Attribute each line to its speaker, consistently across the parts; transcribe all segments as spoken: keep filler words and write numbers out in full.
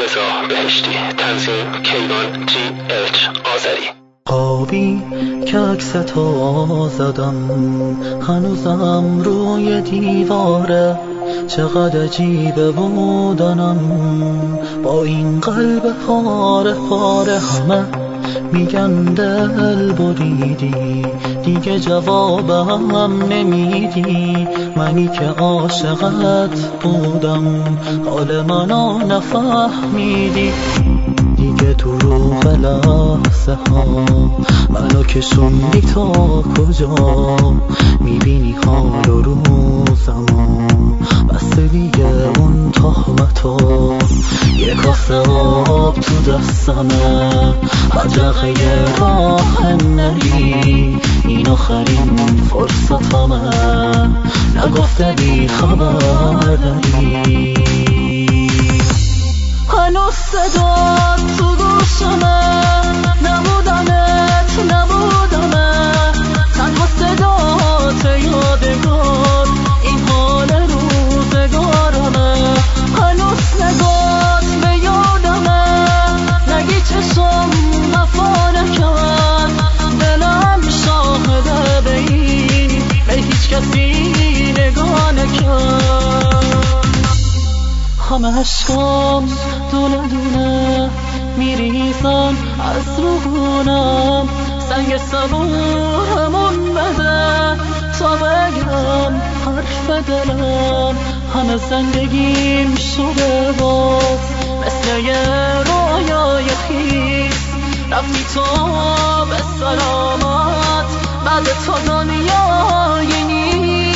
Speaker 1: رضا بهشتی، تنظیم کیوان جی اچ آذری.
Speaker 2: خوابی که عکستو زدم هنوزم روی دیواره، چقدر عجیبه بودنم با این قلب پاره پاره. همه میگن دل بریدی دیگه جوابم نمیدی، منی که عاشقت بودم حال منو نفهمیدی. دیگه تو روح لحظه ها منو کشوندی تا کجا، میبینی حال و روزمو بس دیگه اون تهمتا. یه کاسه آب تو دستمه بدرقه راه نری، این آخرین فرصتمه نگفته بی خبر داری. هنوز صدا تو گوشمه نبودنت نبودمه، تنها صدات یادگار این حال روزگارمه. هنوز نگات به یادمه نگی چشم وفا نکرد، دلم شاهده به این به هیچ کسی نگاه نکرد. همه عشقام دونه دونه میریزن از روحونم، سنگ صبورمون بده تا بگم حرف دلم. همه زندگیم شده باز مثل یه رویای خیس، رفتی تو به سلامت بعد تو دنیای نیست.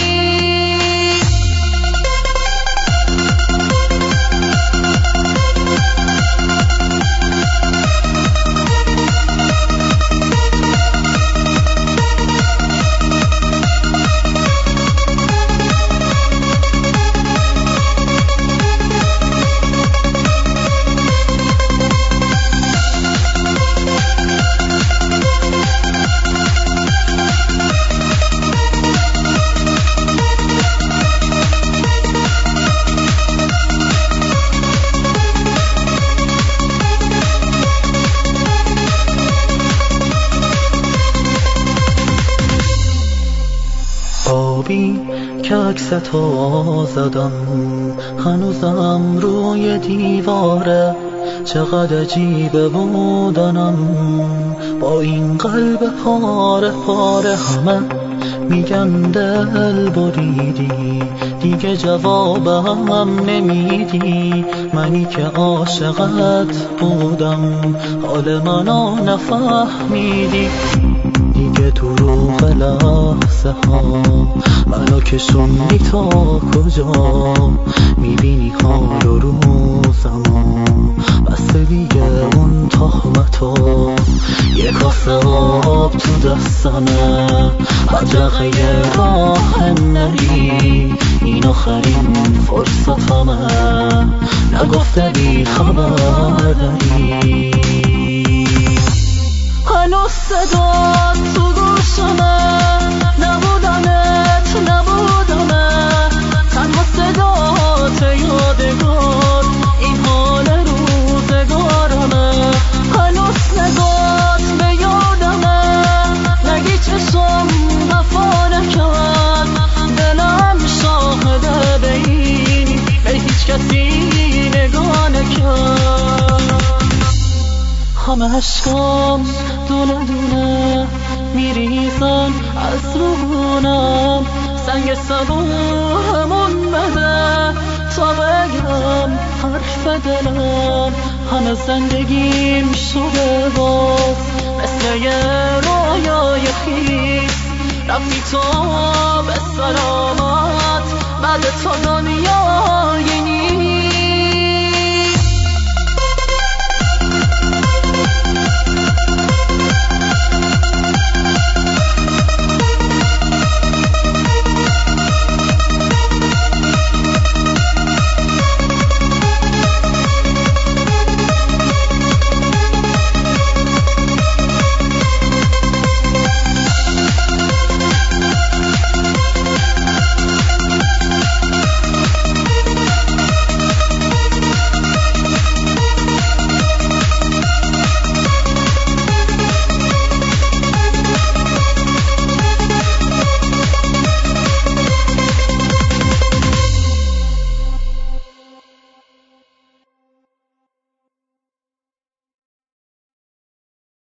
Speaker 2: خوابی که عکستو زدم هنوزم روی دیواره، چقدر عجیبه بودنم با این قلب پاره پاره. همه میگن دل بریدی دیگه جوابم نمیدی، منی که عاشقت بودم حال منو نفهمیدی. دیگه تو روح لحظه ها منو کشوندی تا کجا، میبینی حال و روزمو بس دیگه اون تهمتا. یه کاسه آب تو دستمه بدرقه راه نری، این آخرین فرصتمه نگفته بی خبر داری. هنوز صدا تو گوشمه نبودنت نبودمه، تنها صدات یادگار این حال روزگارمه. هنوز نگات به یادمه نگی چشم وفا نکرد، دلم شاهده به این به هیچ کسی نگاه نکرد. همه عشقام دونه دونه میریزن از روحونم، سنگ صبورمون بده تا بگم حرف دلم. همه زندگیم شده باز مثل یه رویای خیس، رفتی تو به سلامت بعد تو دنیای نیست.